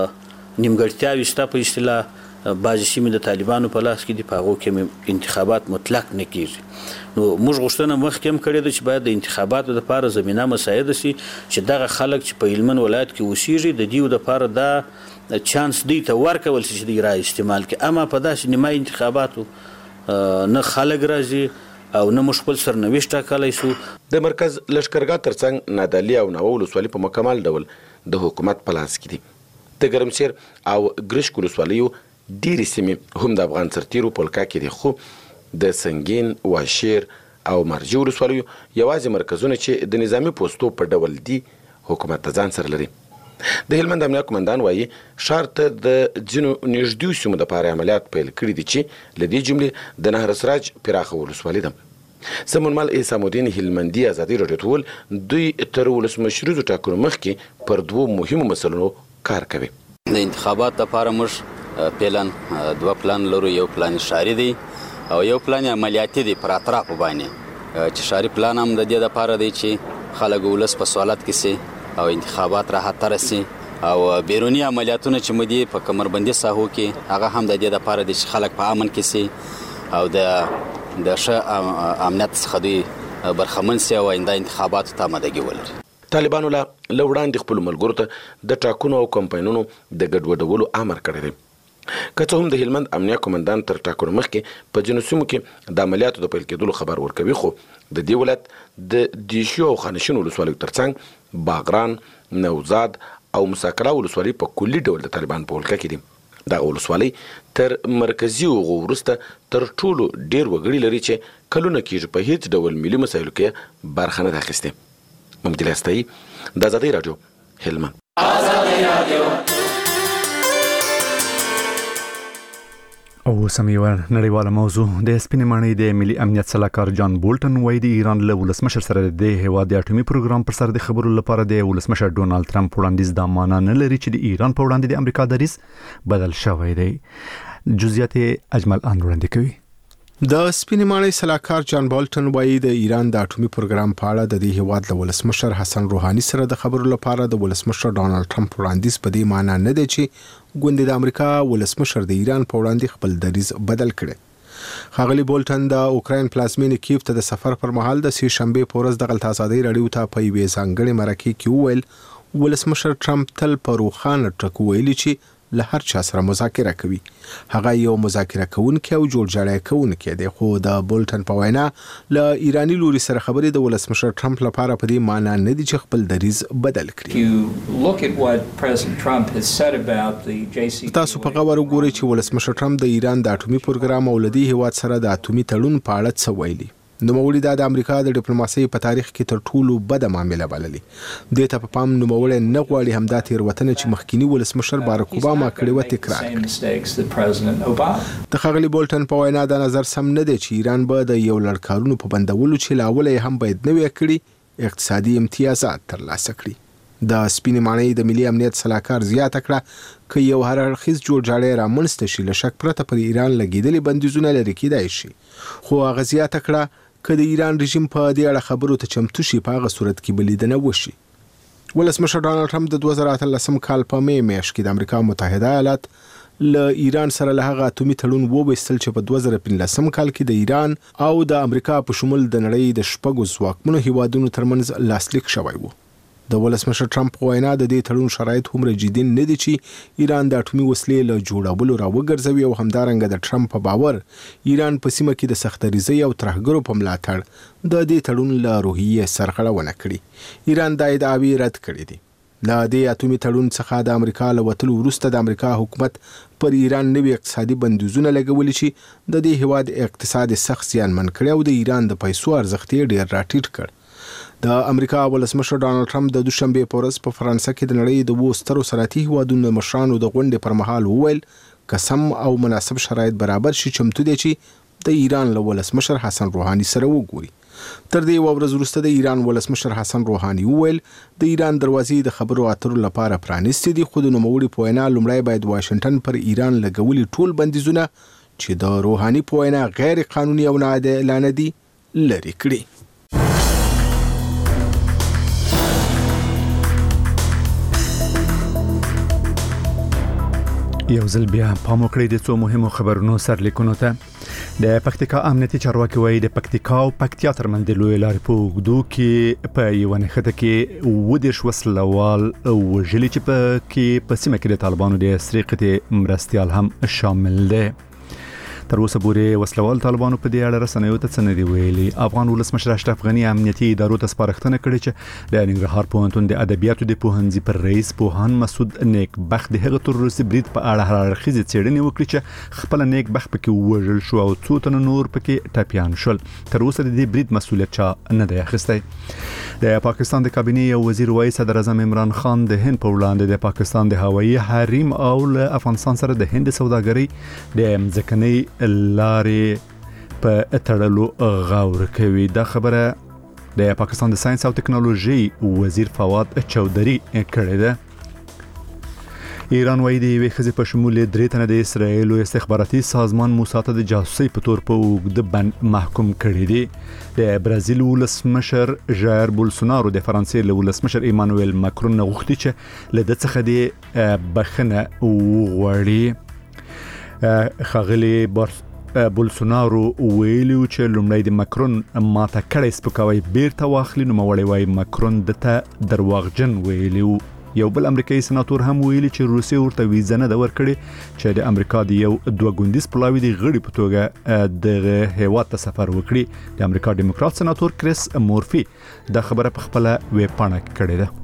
نیمګړتیاوې شته، په اصطلاح بعضې سیمې د طالبانو په لاس کې دي، په هغو کې انتخابات مطلق نه کېږي. نو موږ غوښتنه مخکې هم کړې ده چې باید د انتخاباتو دپاره زمینه مساعده شي چې دغه خلک چې په هلمند ولایت کې اوسېږي د دیو دپاره دا چانس دوی ته ورکول شي چې دوی رایې استعمال کړي. اما په داسې نیمایي انتخاباتو نه خلک راځي او نه موږ خپل سرنوشت ټاکلی شو. د مرکز لښکرګاه ترڅنګ نادعلي او ناوه ولسوالۍ په مکمل ډول د حکومت په لاس کې دي. د ګرمسیر او ګرشک ولسوالیو ډېرې سیمې هم د افغان سرتیرو په ولکه کې دي، خو د سنګین، واشیر او مرجې ولسوالیو یوازې مرکزونه چې د نظامي پوستو په ډول دي حکومت ته ځان سره لري. د هلمند امنیه قمندان وایي ښار ته د ځینو نږدې سیمو دپاره عملیات پیل کړي دي چې له دې جملې د نهر سراج پراخه ولسوالي ده. سمونمل حسام الدین هلمندي ازادي راډیو ته وویل دوی تر ولسمشریزو ټاکنو مخکې پر دوو مهمو مسلو کار کوي. د انتخابات دپاره موږ پلان دوه پلان لرو، یو پلان ښاري دی او یو پلان عملیاتي دی پر اطرافو باندې، چې ښاري پلان هم د دې دپاره دی چې خلک ولس په سوالات کې سي او انتخابات راحته رسي، او بیروني عملیاتونه چې مو دي په کمربندي ساحو کې هغه هم د دې دپاره دی چې خلک په امن کې سي او د د ښه امنیت څخه دوی برخمن سي او آینده انتخاباتو ته آمادګي ولري. طالبانو لا له وړاندې خپلو ملګرو ته د ټاکنو او کمپاینونو د ګډوډولو امر کړی دی. که څه هم د هلمند امنیه قمندان تر ټاکنو مخکې په ځینو سیمو کې د عملیاتو د پیل کېدلو خبر ورکوي، خو د دې ولایت د دیشو او خانشین ولسوالیو ترڅنګ باغران، نوزاد او مساکله ولسوالۍ په کلي ډول د طالبانو په ولکه کې دي. دغه ولسوالۍ تر مرکزي هغو وروسته تر ټولو ډېر وګړي لري چې کلونه کېږي په هیڅ ډول ملي مسایلو کې برخه نه ده اخیستې. ممدي لاستایي، د ازادۍ راډیو، هلمند. ازادۍ راډیو. او سم یو نړیواله موضوع د سپینې ماڼۍ د ملي امنیت صلاحکار جان بولټن وایي د ایران له ولسمشر سره د هیواد د اټومي پروګرام پر سر د خبرو لپاره د ولسمشر ډونالد ټرمپ وړاندیز دا معنا نه لري چې د ایران په وړاندې د امریکا دریځ بدل شوی دی. جزئیات اجمل ان وړاندې کوي. د سپینې ماڼۍ صلاحکار جان بولټن وایي د ایران د اټومي پروګرام په اړه د دې هیواد له ولسمشر حسن روحاني سره د خبرو لپاره د ولسمشر ډونالد ټرمپ وړاندیز په دې معنی نه دی چې ګوندې د امریکا ولسمشر د ایران په وړاندې خپل دریځ بدل کړي. ښاغلي بولټن د اوکراین پلازمینې کیف ته د سفر پر مهال د سې شنبې په ورځ دغلته ازادۍ راډیو ته په یوې ځانګړې مرکې کې وویل ولسمشر ټرمپ تل په روښانه ټکو ویلي چې له هر چا سره مذاکره کوي. هغه یو مذاکره کوونکی او جوړجاړی کوونکی دی، خو د بولټن په وینا له ایرانی لوري سره خبرې د ولسمشر ټرمپ لپاره په دې معنی نه دي چې خپل دریځ بدل کړي. تاسو په غور وګورئ چې ولسمشر ټرمپ د ایران د اټومي پروګرام او لدی هیواد سره د اټومي تړون په اړه څه ویلي. نوموړي دا د امریکا د ډیپلوماسۍ په تاریخ کې تر ټولو بده معامله بللې. دې ته په پام نوموړی نه غواړي همدا تېروتنه چې مخکینی ولسمشر باراک اوباما کړې وه تکرار کړي. د ښاغلي بولټن په وینا دا نظر سم نه دی چې ایران به د یو لړکارونو په بندولو چې له اوله یې هم باید نه وي کړي اقتصادي امتیازات ترلاسه کړي. د سپینې ماڼۍ د ملي امنیت صلاحکار زیاته کړه که یو هر اړخیز جوړجاړی رامنځته شي له شک پرته پر ایران لګېدلې بندیزونه لرې کیدای شي، خو هغه زیاته کړه که د ایران رژیم په دې اړه خبرو ته چمتو شي په هغه صورت کې به لیدنه وشي. ولسمشر ډانلډ ټرمپ د دوه زره اتلسم کال په می میاشت کې د امریکا متحده ایالات له ایران سره له هغه اټومي تړون وبایستل چې په دوه زره پنځلسم کال کې د ایران او د امریکا په شمول د نړۍ د شپږو ځواکمنو هیوادونو ترمنځ لاسلیک شوی و. د ولسمشر ټرمپ وینا د دې تړون شرایط هم جدي نه دي چې ایران د اټومي وسلې له جوړولو راوګرځوي او همدارنګه د ټرمپ په باور ایران په سیمه کې د سختریزۍ او ترهګرو په ملاتړ د دې تړون له روحیې سرغړونه کړې. ایران دا ادعاوې رد کړې دي. له دې اټومي تړون څخه د امریکا له وتلو وروسته د امریکا حکومت پر ایران نوي اقتصادي بندیزونه لګولي چې د دې هیواد اقتصاد سخت زیانمن کړی او د ایران د پیسو ارزښت یې ډېر راټیټ کړ. د امریکا ولسمشر ډانلډ ټرمپ د دوشنبه په ورځ په فرانسه کې د نړۍ د وو سترو صنعتي هیوادونو مشرانو د غونډې پر مهال وویل قسم او مناسب شرایط برابر شي چمتو دي چې د ایران له ولسمشر حسن روحاني سره وګوري. تر دې یوه ورځ وروسته د ایران ولسمشر حسن روحاني وویل د ایران دروازې د خبرو اترو لپاره پرانیستې دي، خو د نوموړي په وینا لومړی باید واشنګټن پر ایران لګولي ټول بندیزونه چې د روحاني په وینا غیر قانوني او ناعادلانه دي لرې کړي. یو ځل بیا پام وکړئ د څو مهمو خبرونو سرلیکونو ته. د پکتیکا امنیتي چارواکي وایي د پکتیکا او پکتیا ترمنځ د لوی لارې په اوږدو کې په یوه نښته کې اووه دېرش وسلوال وژلي چې په کې په سیمه کې د طالبانو د عصري قطعې مرستیال هم شامل دی. تر اوسه پورې وسلوال طالبانو په دې اړه رسنیو ته څه نه دي ویلي. افغان ولسمشر اشرف غني امنیتي ادارو ته سپارښتنه کړې چې د ننګرهار پوهنتون د ادبیاتو د پوهنځي پر رئیس پوهان مسعود نیک بخت د هغه تروریستي برید په اړه هر اړخیزې څېړنې وکړي چې خپل نیک بخت پکې ووژل شو او څو تنه نور پکې ټپیان شول. تر اوسه د دې برید مسؤلیت چا نه دی اخیستی. د پاکستان د کابینې یو وزیر وایي صدر اعظم عمران خان د هند په وړاندې د پاکستان د هوایي حریم او له افغانستان سره د هند سوداګرۍ د مځکنۍ لارې په تړلو غور کوي. دا خبره د پاکستان د ساينس او ټکنالوژي وزیر فواد چودري کړې ده. ایران وایي د یوې ښځې په شمول درې تنه د اسرایلو استخباراتي سازمان موساد د جاسوسۍ په تور په اوږده بند محکوم کړي دي. د برازیل ولسمشر ژایر بولسونارو د فرانسې له ولسمشر ایمانوئل ماکرون نه غوښتي چې له ده څخه د بخښنه وغواړي. خاغلی بولسونارو ویلي چې لومړی د ماکرون ماته کړی سپکاوی بیرته واخلي، نو نوموړی وایي ماکرون دته درواغجن ویلي. یو بل امریکایي سناتور هم ویلي چې روسیه ورته ویزه نه ده ورکړې چې د امریکا د یو دوه ګوندیز پلاوي د غړي په توګه دغه هیواد ته سفر وکړي. د امریکا ډیموکرات سناتور کریس مورفي دا خبره په خپله ویب پاڼه کړې ده.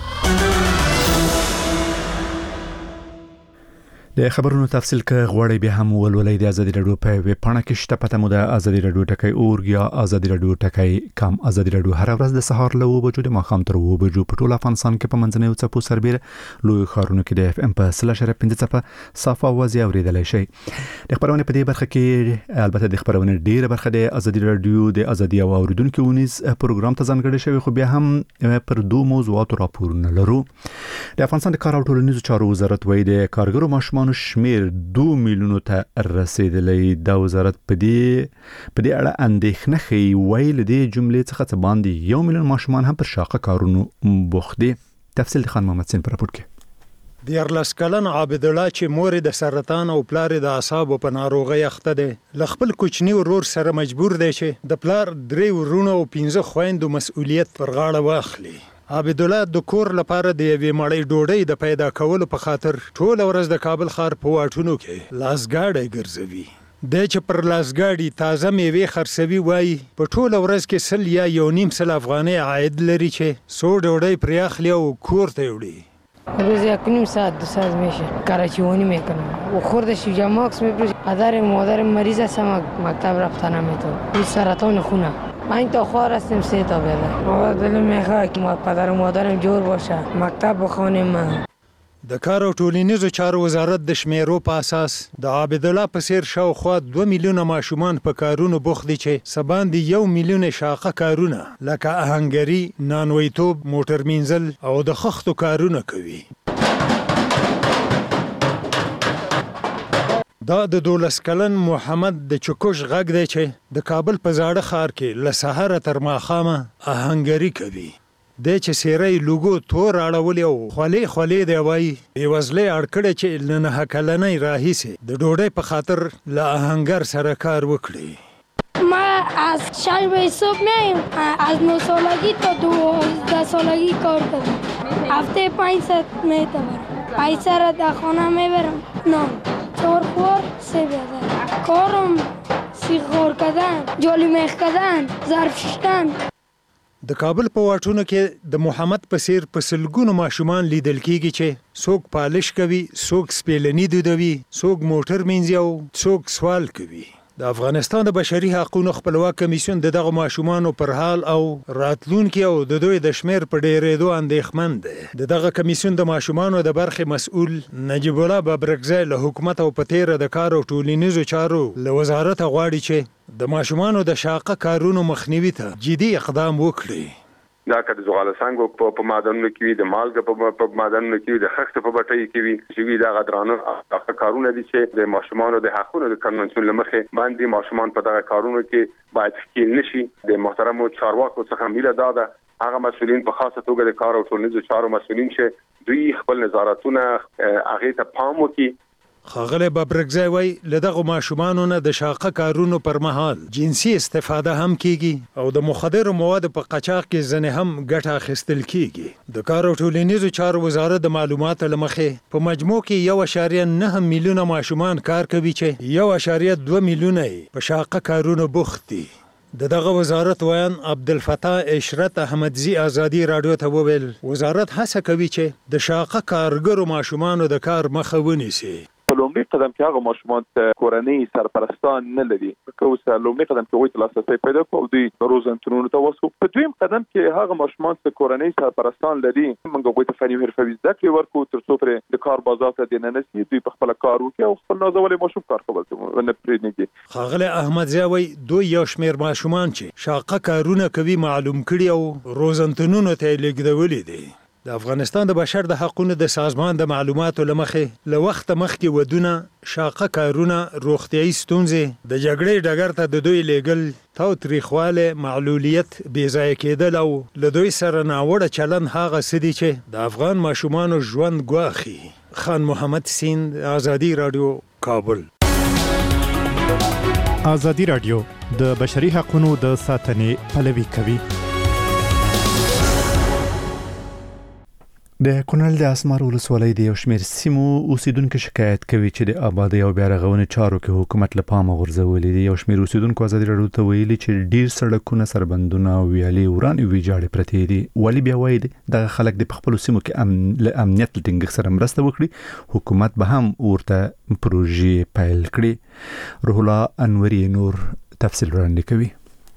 د خبرونو تفصیل که غواړئ بیا هم ولولئ د ازادي راډیو په ویب پاڼه کې شته. پته مو د ازادي راډیو ټکی اورګ یا ازادي راډیو ټکی کام. ازادي راډیو هر ورځ د سهار له اوه بجو د ماښام تر اوه بجو په ټول افغانستان کې په منځنیو څپو سربېره لوی ښارونو کې د اف ام په سل اشاریه پنځه څپه صافه اوازې اورېدلی شئ. د خپرونې په دې برخه کې البته د خپرونې ډېره برخه د ازادي راډیو د ازادي او اوریدونکو ونیز پروګرام ته ځانګړې شوې، خو بیا هم پر دوه موضوعاتو راپورونه لرو. د افغانستان د کار او ټولنیزو چارو وزارت وایي د کارګرو ماشومانو شمیر دو میلیونو ته رسیدلی. دا وزارت په دې په دې اړه اندېښنه ښیي. وایي له دې جملې څخه څه باندې یو میلیون ماشومان هم پر شاقه کارونو بوخت دي. تفصیل د خان محمد سین په راپور کې. دیارلس کلن عابد الله چې مور د سرطان او پلار د اعصابو په ناروغۍ اخته دی، له خپل کوچني ورور سره مجبور دی چې د پلار درې ورونه او پنځه خویندو مسؤلیت پر غاړه واخلي. عابد الله د کور لپاره د یوې مړۍ ډوډۍ د پیدا کولو په خاطر ټول ورځ د کابل ښار په واټونو کې لاسګاډی ګرځوي. د چې پر لاسګاډي تازه میوې خرڅوي. وایي په ټول ورځ کې سل یا یو نیم سل افغانۍ عاید لري چې څو ډوډۍ پرې اخلي او کور ته وړي. روز یک نیم ساعت دو ساعت میشه کارچیونی میکنم و خورد شیجا ماکس میپروش. پدر مادر مریض هستم، مکتب رفتن نمیتونم، سرطان خونه. من تا خوار هستم سه تا بده. بابا دلم میخواد که پدر و مادرم جور باشه، مکتب بخونیم. د کار او ټولنیزو چارو وزارت د شمیرو په اساس د عابد الله په څیر شاوخوا دوه میلیونه ماشومان په کارونو بوخت دي چې سباندې یو میلیون شاقه کارونه لکه آهنګري، نانویتوب، موټر مینځل او د خښتو کارونه کوي. دا د دولس کلن محمد د چکوش غږ دی چې د کابل په زاړه ښار کې له سهاره تر ماښامه آهنګري کوي. د چې سیری لوګو تور اړولې او خولې خولې دی. وایي بېوزلۍ اړکړې چې له نهه کلنۍ راهیسې د ډوډۍ په خاطر له آهنګر سره کار وکړي. ما از شش صبح میایم، از نه سالگی تا دوازده سالگی کار کردم. هفته پنج ساعت میتونم. پیسه را در خانه میبرم. نه چهار خور سه بیادر. کارم سیخ خور کردن، جالی میخ کردن، ظرف شستن. د کابل په واټونو کې د محمد په څیر په سلګونو ماشومان لیدل کیږي چې څوک پالش کوي، څوک سپیلنی دودوي، څوک موټر مینځي او څوک سوال کوي. د افغانستان د بشري حقوقو خپلواک کمیسیون د دغه ماشومانو پر حال او راتلونکي او د دوی د شمیر په ډیرېدو اندېښمن دی. د دغه کمیسیون د ماشومانو د برخې مسؤل نجیب الله ببرکزی له حکومت او په تیره د کار او ټولنیزو چارو له وزارت غواړي چې د ماشومانو د شاقه کارونو مخنیوي ته جدي اقدام وکړي. دا که د زغال څنګه په معدنونو کې وي، د مالګه په معدنونو کې وي، د خښت په بټۍ کې وي، چې وي دا غدرانه هغه کارونه دي چې د ماشومانو د حقوقو د کنونسیون لمخې باندې ماشومان په دغه کارونو کې باید ښکیل نشي. د محترمو چارواکو څخه میله دا ده هغه مسؤلین په خاصه توګه د کار او ټولنیزو چارو مسؤلین چې دوی خپل نظارتونه هغه ته پام وکړي. ښاغلی ببرکزی وایي له دغو ماشومانو نه د شاقه کارونو پر مهال جنسي استفاده هم کیږي او د مخدرو موادو په قاچاق کې ځنې هم ګټه اخیستل کیږي. د کار او ټولنیزو چارو وزارت د معلوماتو له مخې په مجموع کې یو اعشاریه نه میلیونه ماشومان کار کوي چې یو اعشاریه دوه میلیونه یې په شاقه کارونو بوخت دي. د دغه وزارت ویان عبدالفتاح اشرت احمدزي ازادي رادیو ته وویل وزارت هڅه کوي چې د شاقه کارګرو ماشومانو د کار مخه ونیسي. په لومړي قدم کې هغه ماشومان ته کورنۍ سرپرستان نه لري، که اوس لومړي قدم کې وایي چې لاسرسی پیدا کړو دوی روزنتونونو ته وسو. په دویم قدم کې هغه ماشومان ته کورنۍ سرپرستان لري، موږ هغوی ته فني او حرفوي زده کړې ورکړو تر څو پرې د کار بازار ته دننه سي، دوی په خپله کار وکړي او خپل نازولی ماشوم کار کول نه پرېږدي. ښاغلی احمدزی وایي دوی یو شمېر ماشومان چې شاقه کارونه کوي معلوم کړي او روزنتونونو ته یې لېږدولي دي. د افغانستان د بشر د حقوقو د سازمان د معلوماتو له مخې له وخته مخکې ودونه، شاقه کارونه، روغتیایي ستونزې، د جګړې ډګر ته د دوی لیږل، تاوتریخوالی، معلولیت، بې ځایه کېدل او له دوی سره ناوړه چلند هغه څه دي چې د افغان ماشومانو ژوند ګواښي. خان محمد سیند، ازادي راډیو، کابل. ازادي راډیو د بشري حقوقو د ساتنې پلوي کوي. د کونړ د اسمار ولسوالۍ د یو شمېر سیمو اوسیدونکو شکایت کوي چې د آبادۍ او بیا رغونې چارو کې حکومت له پامه غورځولي دي. یو شمېر اوسیدونکو ازادي راډیو ته ویلي چې ډیر سړکونه، سربندونه او ویالې وران او ویجاړې پرتې دي. ولې بیا وایي دغه خلک د خپلو سیمو کې ام له امنیت له ټینګښت سره مرسته وکړي، حکومت به هم ورته پروژې پیل کړي. روح الله انوري نور تفصیل وړاندې کوي.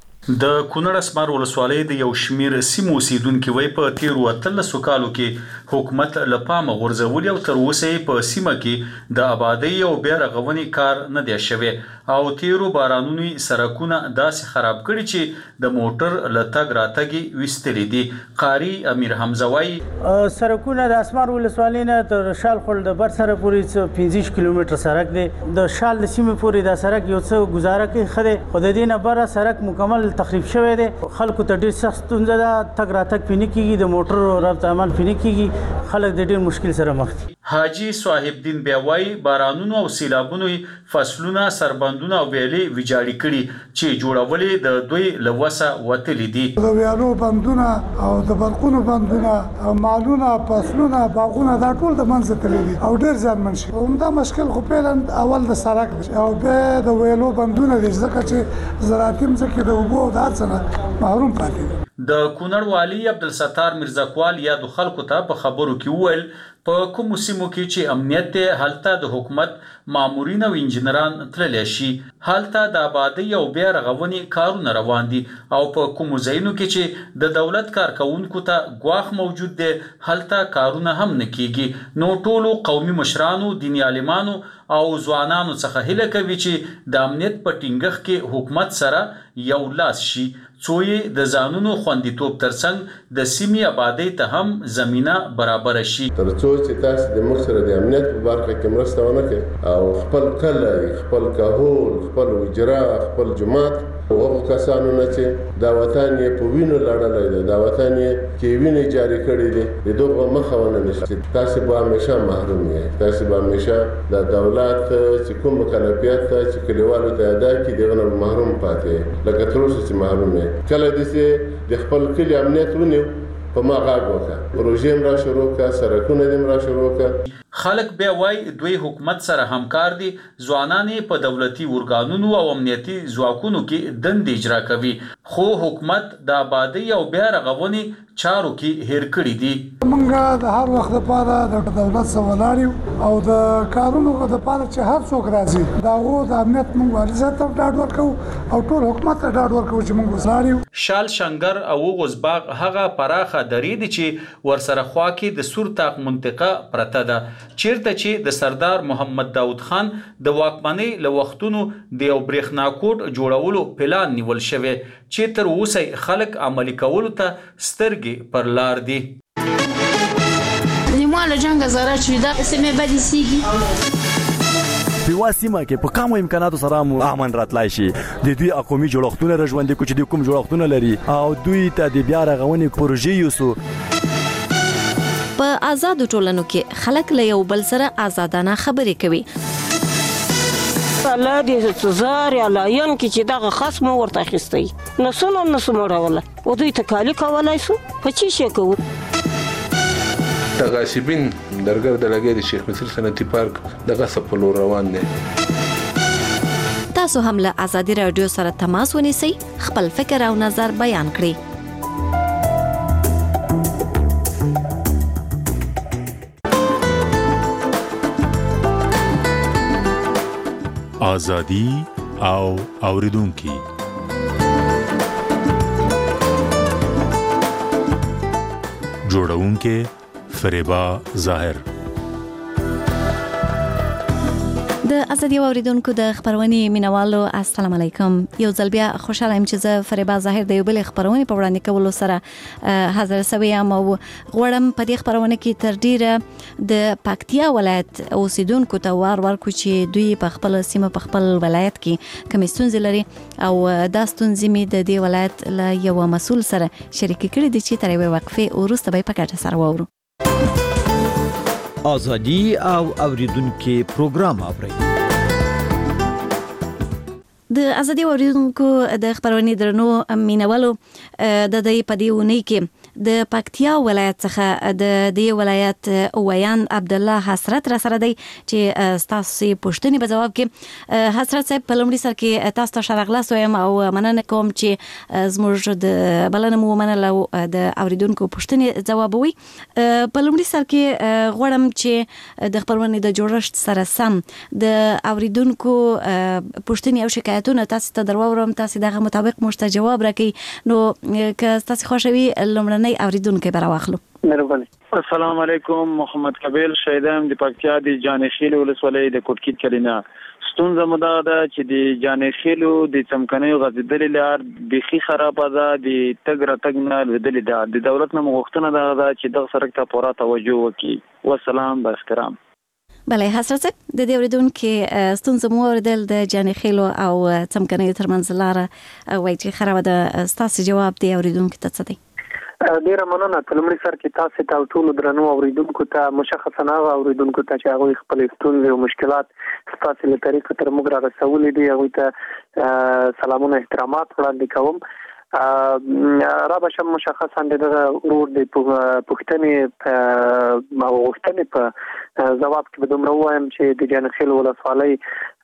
د کونړ اسمار ولسوالۍ د یو شمیر سیمو اوسیدونکو وای په تیرو اتلسو کالو کې حکومت له پامه غورځولي او تر اوسه په سیمه کې د آبادۍ او بیا رغونې کار نه دی شوی او تیرو بارانونو سرکونه داسې خراب کړي چې د موټر له تګ راتګ وستلې دي. قاری امیر حمزه وای سرکونه د اسمار ولسوالۍ نه تر شال خل د بر سره پورې پنځه کیلومتر سرک دی. د شال د سیمه پورې د سرک یو څه گزاره کوي خره خو د دې نه بره سرک مکمل تخریب شوی دی. خلکو ته ډیر سخت ستونزه ده، تګ راتګ پینې کیږي، د موټر رابطه عمل پینې کیږي، خلک د ډیر مشکل سره مخ دي. حاجی صاحب دین بیاوی بارانونو او سیلابونو فصلونه، سربندونه او ویلې ویجاړي کړي چې جوړولې د دوی لوسه وتلې دي. د ویالو بندونه او د برقونو بندونه او مالونه، فصلونه، باغونه دا ټول د منځ تللي دي او ډیر زیانمن شي. همدا مشکل خو پیلند اول د سړک او بیا د ویالو بندونه دي ځکه چې زراعتي مځکې د اوبو او د هر څه نه محروم پاتې دي. د کونړ والي عبدالستار مرزاکوال یا د خلکو ته په خبرو کې وویل په کوم سیمو کې چې امنیت دی هلته د حکومت مامورین او انجنیران تللی شي، هلته د آبادۍ او بیا رغونې کارونه روان دي او په کومو ځایونو کې چې د دولت کارکوونکو ته ګواښ موجود دی هلته کارونه هم نه کیږي. نو ټولو قومي مشرانو، دیني عالمانو او ځوانانو څخه هیله کوي چې د امنیت په ټینګښت کې حکومت سره یو لاس شي څو یې د ځانونو خوندیتوب ترڅنګ د سیمې آبادۍ ته هم زمینه برابر شي. تر څو چې تاسو د موږ سره د امنیت په برخه کې مرسته ونه کړئ او خپل کلی، خپل کهول، خپل وجره، خپل جومات هغه کسانو نه چې دا وطن یې په وینو لړلی دی، دا وطن یې کې وینې جاري کړي دي، د دغه مخه ونه نیسي. تاسو به همیشه محروم یې، تاسو به همیشه د دولت چې کوم مکلفیت چې کلیوالو ته ادا کړي دغه نه محروم پاتې، لکه تر اوسه چې محروم یې. کله داسې د خپل کلي امنیت ونیو په ما غاګ وکړه، پروژې هم را شروع کړه، سړکونه هم را شروع کړه. خلک بیا وای دوی حکومت سره همکار دي، ځوانان په دولتي ورګانونو او امنیتي ځواکونو کې دندې اجرا کوي، خو حکومت د آبادی او بیا رغونې چارو کې هیر کړی دي. موږ د هر وخت لپاره د دولت سره ولاړ یو او د کارونو لپاره چې هر څوک راځي دا غو د امنیت موږ ورزه ته ډاډ ورکو او ټول حکومت ته ډاډ ورکو چې موږ ولاړ یو. شال شنګر او غوزباغ هغه پراخه درې دي چې ورسره خوا کې د سورتاق منطقه پرته ده، چیرته چې د سردار محمد داود خان د واکمنۍ له وختونو د یو برېښنا کوټ جوړولو پلان نیول شوی چې تر اوسه خلک عملي کولو ته سترګې پر لار دي. نیماله جنگ زره چې دا سیمه بدی سیږي په واسمه کې په کومو امکاناتو سره مو امن راتلای شي. د دوی اقومي جوړښتونه رژوندې کو چې د کوم جوړښتونه لري او دوی ته د بیا رغونې پروژې یوسو. په آزادو ټولنو کې خلک له یو بل سره آزادانه خبرې کوي. الله دې سزار یا لاین کې چې دغه خصم ورته اخیستی نسونه نسو مړوله او دوی ته کالی کولای سو په چی شي کوو. تغاسبین درګر د لګې د شیخ مصر صنعتي پارک دغه سپلو روان دي. تاسو هم له آزادي رادیو سره تماس ونیسئ، خپل فکر او نظر بیان کړئ. آزادی او اوریدونکي جوړونکي فریبا ظاهر. د ازادي اوریدونکو د خبرونې مینوالو السلام علیکم. یو ځل بیا خوشاله یم چې زه فریبا ظاهر د یو بل خبرونې په وړاندې کولو سره حاضر شوی یم او غواړم په دې خبرونه کې تر ډیره د پکتیا ولایت اوسیدونکو ته وار ورکړو چې دوی په خپل سیمه په خپل ولایت کې کومې ستونزې لري او دا ستونزې مې د دې ولایت له یو مسؤل سره شریک کړي دي چې تر یوې وقفې وروسته به په ګډه سره واورو. آزادی او اوریدونکو پروګرام اورئ. د ازادي اوریدونکو د خبرونې درنو مینوالو د دې په دې ونی کې د پکتیا ولایت څخه د دې ولایت ویان عبد الله حسرت را سره دی چې تاسو پوښتنې په جواب کې حسرت صاحب په لومړي سر کې تاسو ته شرغلاس وایم او مننه کوم چې زموږ د بلنه مو منله د اوریدونکو پوښتنې جوابوي. په لومړي سر کې غواړم چې د خبرونې د جوړښت سره سم د اوریدونکو پوښتنې او شکایتونه تاسو ته درواورم، تاسو دغه مطابق موږ ته جواب راکړئ. نو که تاسو خوښوي لومړنی اوریدونکو به راواخلو. مهرباني. السلام علیکم، محمد کبیل شهیدم د پکتیا د جانخیل ولسوالۍ د کوټکیت کلینا. ستونزه مو دا ده چې د جانخیلو د چمکنیو غځېدلې لار بیخي خرابه ده، د تګ راتګ نه لوېدلې ده. د دولت نه غوښتنه دا ده چې دغه سړک ته پوره توجه وکړي. والسلام با احترام. بله حسرت صاحب د دې اوریدونکو ستونزه مو اوریدل د جانخیلو او چمکنیو ترمنځ لاره وایي چې خرابه ده. ستاسو جواب د اوریدونکو ته څه دی؟ ډیره مننه. په لومړي سر کې تاسو ته ټول درنو اوریدونکو ته مشخصا هغه اوریدونکو ته چې هغه خپل ستونزې او مشکلات ستاسو له طریقې تر موږ را رسولې دي هغه ته سلامونه احترامات وړاندې کوم. را بشم مشخصا دغه ورور د پښتنې او غوښتنې په جواب کې به دومره وایم چې د جانخیل ولسوالۍ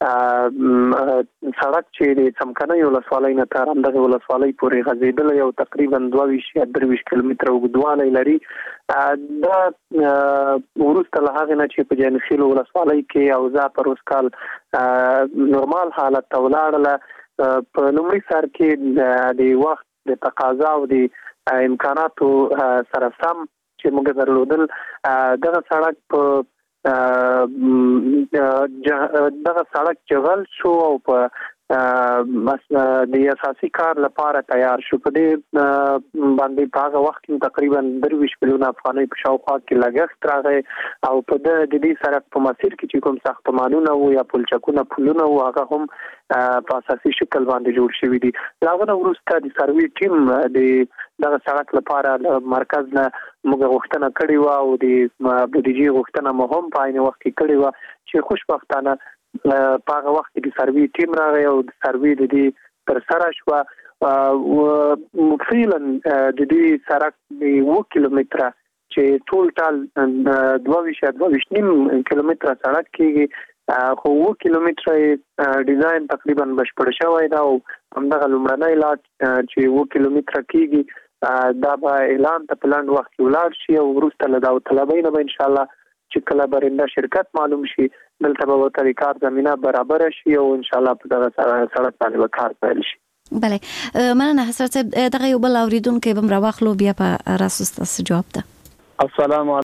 سړک چې د څمکنیو ولسوالۍ نه تر همدغه ولسوالۍ پورې غځېدلی او تقریبا دوه ویشت یا درې ویشت کیلومتره اوږدوالی لري. دا وروسته له هغې نه چې په جانخیل ولسوالۍ کې اوضاع پر اوس کال نورمال حالت ته ولاړله. په لومړي سر کې د وخت د تقاضا او د امکاناتو سره سم چې موږ درلودل دغه سړک په دغه سړک جغل شو او په بس د اساسي کار لپاره تیار شو. په دې باندې په هغه وخت کې تقریبا درویش ملیونه افغانۍ په شاوخوا کې لګښت راغی او په د دې سړک په مسیر کې چې کوم ساختمانونه وو یا پلچکونه پلونه وو هغه هم په اساسي شکل باندې جوړ شوي دي. لاغه وروسته د سروي ټیم د دغه سړک لپاره مرکز نه موږ غوښتنه کړې و او د بودیجې غوښتنه مو هم په عین وخت کې کړې و چې خوشبختانه په هغه وخت کې د سروي ټیم راغی او د سروي د دې تر سره شو او فعلا د دې سړک د اوه کیلومتره چې ټول ټال دوه ویشت دوه ویشت نیم کیلومتره سړک کېږي خو اوه کیلومتره ډیزاین تقریبا بشپړ شوی دا او همدغه لومړنی لار چې اوه کیلومتره کېږي دا به اعلان ته په لنډ وخت کې ولاړ شي او وروسته له داوطلبۍ نه به انشاءالله چې کله برنده شرکت معلوم شي دلته به ورته د کار زمینه برابر شي او انشاءالله په دغه سړک باندې به کار پیل شي. بله مننه حضرت صاحب. دغه یو بل اوریدونکو به راوخلو بیا په راسو ستاسو جواب ده. السلام